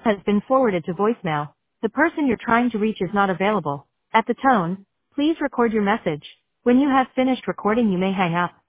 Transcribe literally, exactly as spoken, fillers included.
has been forwarded to voicemail. The person you're trying to reach is not available. At the tone, please record your message. When you have finished recording, you may hang up.